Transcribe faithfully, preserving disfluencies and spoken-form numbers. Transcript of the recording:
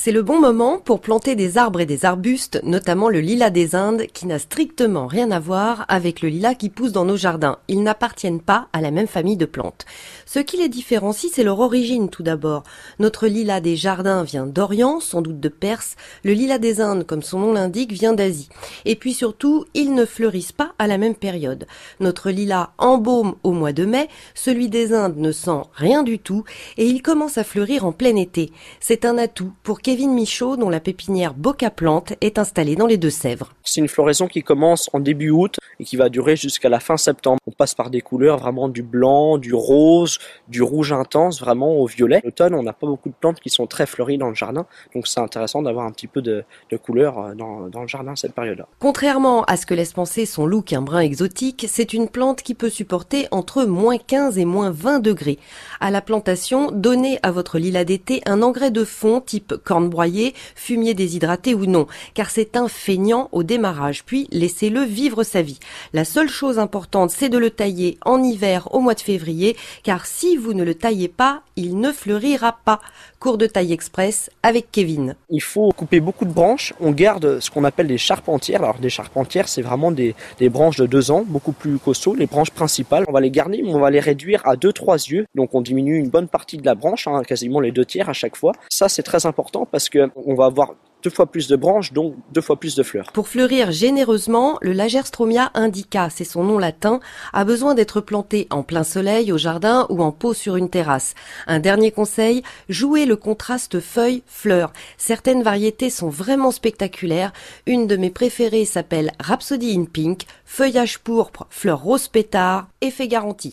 C'est le bon moment pour planter des arbres et des arbustes, notamment le lilas des Indes, qui n'a strictement rien à voir avec le lilas qui pousse dans nos jardins. Ils n'appartiennent pas à la même famille de plantes. Ce qui les différencie, c'est leur origine tout d'abord. Notre lilas des jardins vient d'Orient, sans doute de Perse. Le lilas des Indes, comme son nom l'indique, vient d'Asie. Et puis surtout, ils ne fleurissent pas à la même période. Notre lilas embaume au mois de mai, celui des Indes ne sent rien du tout et il commence à fleurir en plein été. C'est un atout pour Kevin Michaud, dont la pépinière Boca Plante est installée dans les Deux-Sèvres. C'est une floraison qui commence en début août et qui va durer jusqu'à la fin septembre. On passe par des couleurs vraiment du blanc, du rose, du rouge intense, vraiment au violet. L'automne, on n'a pas beaucoup de plantes qui sont très fleuries dans le jardin, donc c'est intéressant d'avoir un petit peu de, de couleur dans, dans le jardin à cette période-là. Contrairement à ce que laisse penser son look un brin exotique, c'est une plante qui peut supporter entre moins quinze et moins vingt degrés. À la plantation, donnez à votre lilas d'été un engrais de fond type corne broyée, fumier déshydraté ou non, car c'est un feignant au démarrage, puis laissez-le vivre sa vie. La seule chose importante, c'est de le tailler en hiver au mois de février, car si vous ne le taillez pas, il ne fleurira pas. Cours de taille express avec Kevin. Il faut couper beaucoup de branches. On garde ce qu'on appelle des charpentières. Alors des charpentières, c'est vraiment des, des branches de deux ans, beaucoup plus costauds. Les branches principales, on va les garder, mais on va les réduire à deux trois yeux. Donc on diminue une bonne partie de la branche, hein, quasiment les deux tiers à chaque fois. Ça, c'est très important parce que on va avoir deux fois plus de branches, donc deux fois plus de fleurs. Pour fleurir généreusement, le Lagerstromia indica, c'est son nom latin, a besoin d'être planté en plein soleil au jardin ou en pot sur une terrasse. Un dernier conseil, jouez le contraste feuilles-fleurs. Certaines variétés sont vraiment spectaculaires. Une de mes préférées s'appelle Rhapsody in Pink, feuillage pourpre, fleurs rose pétard, effet garanti.